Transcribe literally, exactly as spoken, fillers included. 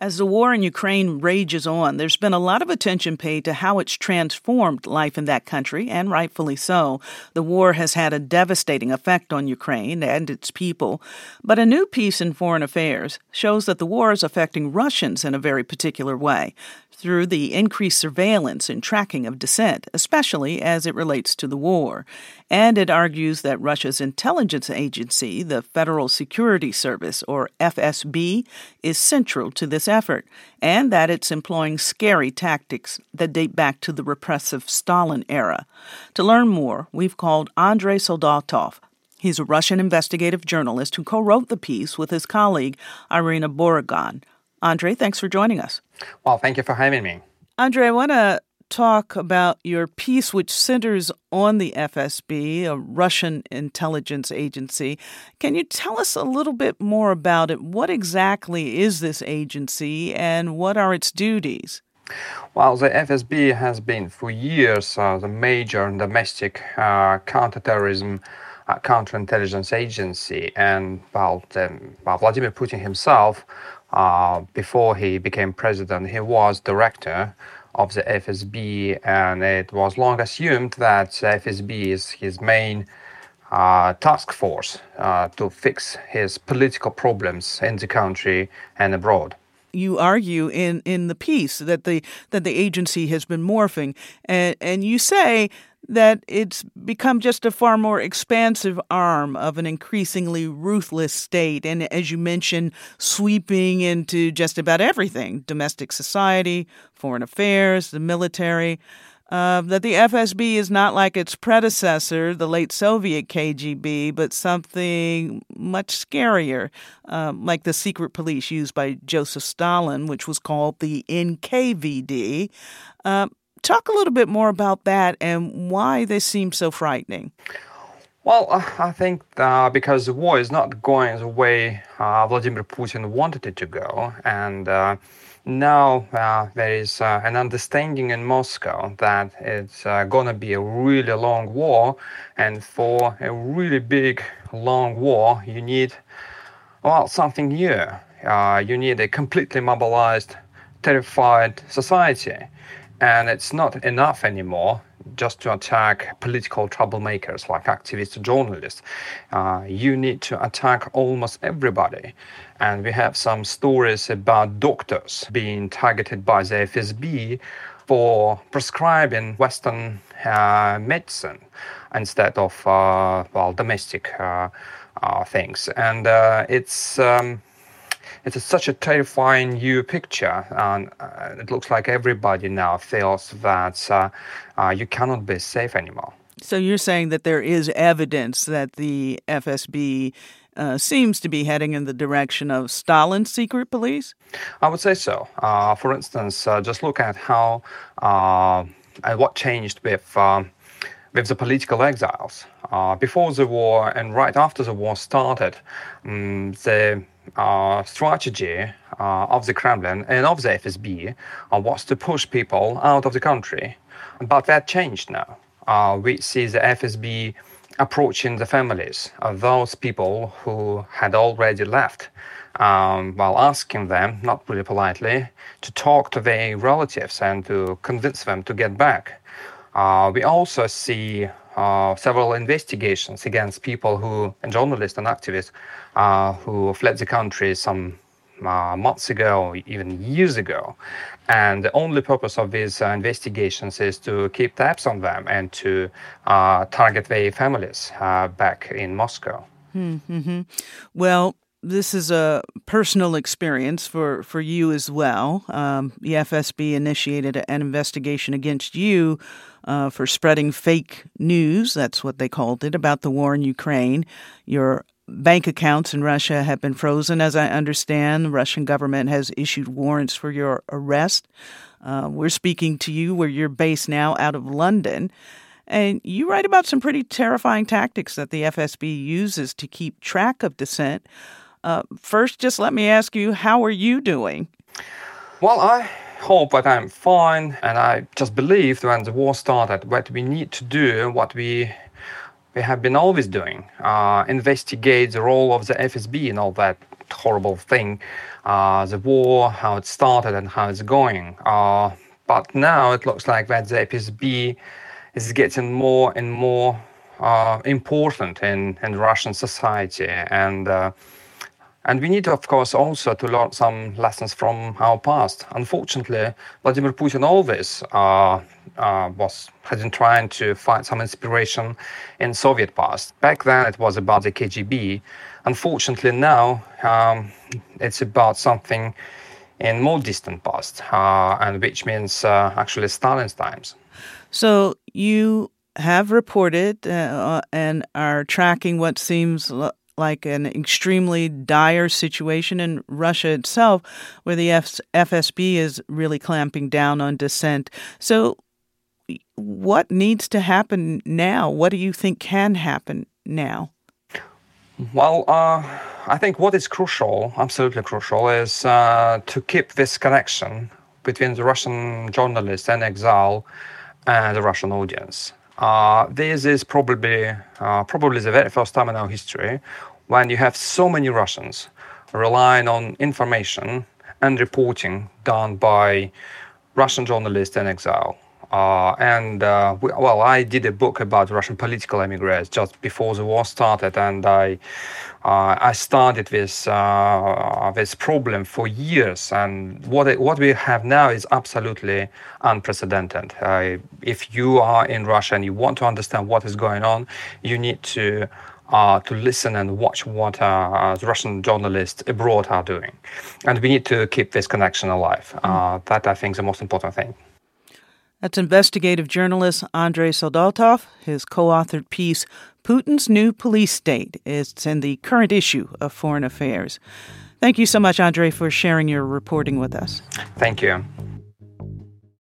As the war in Ukraine rages on, there's been a lot of attention paid to how it's transformed life in that country, and rightfully so. The war has had a devastating effect on Ukraine and its people. But a new piece in Foreign Affairs shows that the war is affecting Russians in a very particular way, through the increased surveillance and tracking of dissent, especially as it relates to the war. And it argues that Russia's intelligence agency, the Federal Security Service, or F S B, is central to this effort, and that it's employing scary tactics that date back to the repressive Stalin era. To learn more, we've called Andrei Soldatov. He's a Russian investigative journalist who co-wrote the piece with his colleague, Irina Borogan. Andrei, thanks for joining us. Well, thank you for having me. Andrei, I want to talk about your piece, which centers on the F S B, a Russian intelligence agency. Can you tell us a little bit more about it? What exactly is this agency and what are its duties? Well, the F S B has been for years uh, the major domestic uh, counterterrorism uh, counterintelligence agency. And well, the, well, Vladimir Putin himself, Uh, before he became president, he was director of the F S B, and it was long assumed that the F S B is his main uh, task force uh, to fix his political problems in the country and abroad. You argue in, in the piece that the that the agency has been morphing, and, and you say that it's become just a far more expansive arm of an increasingly ruthless state, and as you mentioned, sweeping into just about everything, domestic society, foreign affairs, the military, uh, that the F S B is not like its predecessor, the late Soviet K G B, but something much scarier, um, like the secret police used by Joseph Stalin, which was called the N K V D. Uh, Talk a little bit more about that and why this seems so frightening. Well, uh, I think uh, because the war is not going the way uh, Vladimir Putin wanted it to go. And uh, now uh, there is uh, an understanding in Moscow that it's uh, going to be a really long war. And for a really big, long war, you need, well, something new. Uh, you need a completely mobilized, terrified society. And it's not enough anymore just to attack political troublemakers like activists or journalists. Uh, you need to attack almost everybody. And we have some stories about doctors being targeted by the F S B for prescribing Western uh, medicine instead of, uh, well, domestic uh, uh, things. And uh, it's... Um, It's a, such a terrifying new picture, and uh, it looks like everybody now feels that uh, uh, you cannot be safe anymore. So you're saying that there is evidence that the F S B uh, seems to be heading in the direction of Stalin's secret police? I would say so. Uh, for instance, uh, just look at how uh, and what changed with um, with the political exiles. Uh, before the war and right after the war started, um, the Uh, strategy uh, of the Kremlin and of the F S B uh, was to push people out of the country. But that changed now. Uh, we see the F S B approaching the families of those people who had already left, um, while asking them, not really politely, to talk to their relatives and to convince them to get back. Uh, we also see uh, several investigations against people who, and journalists and activists, uh, who fled the country some uh, months ago, even years ago. And the only purpose of these uh, investigations is to keep tabs on them and to uh, target their families uh, back in Moscow. Mm-hmm. Well, this is a personal experience for, for you as well. Um, the F S B initiated an investigation against you uh, for spreading fake news, that's what they called it, about the war in Ukraine. Your bank accounts in Russia have been frozen, as I understand. The Russian government has issued warrants for your arrest. Uh, we're speaking to you where you're based now out of London. And you write about some pretty terrifying tactics that the F S B uses to keep track of dissent. Uh, first, just let me ask you, how are you doing? Well, I hope that I'm fine. And I just believed when the war started that we need to do what we we have been always doing, uh, investigate the role of the F S B and all that horrible thing uh, the war, how it started and how it's going. Uh, but now it looks like that the F S B is getting more and more uh, important in, in Russian society. And uh, And we need, of course, also to learn some lessons from our past. Unfortunately, Vladimir Putin always uh, uh, was has been trying to find some inspiration in Soviet past. Back then, it was about the K G B. Unfortunately, now um, it's about something in more distant past, uh, and which means uh, actually Stalin's times. So you have reported uh, and are tracking what seems l- like an extremely dire situation in Russia itself, where the F- FSB is really clamping down on dissent. So what needs to happen now? What do you think can happen now? Well, uh, I think what is crucial, absolutely crucial, is uh, to keep this connection between the Russian journalists in exile and the Russian audience. Uh, this is probably uh, probably the very first time in our history when you have so many Russians relying on information and reporting done by Russian journalists in exile. Uh, and uh, we, well, I did a book about Russian political emigres just before the war started, and I uh, I started this uh, this problem for years. And what it, what we have now is absolutely unprecedented. Uh, if you are in Russia and you want to understand what is going on, you need to uh, to listen and watch what uh, the Russian journalists abroad are doing, and we need to keep this connection alive. Uh, that I think is the most important thing. That's investigative journalist Andrei Soldatov. His co-authored piece, Putin's New Police State, is in the current issue of Foreign Affairs. Thank you so much, Andrei, for sharing your reporting with us. Thank you.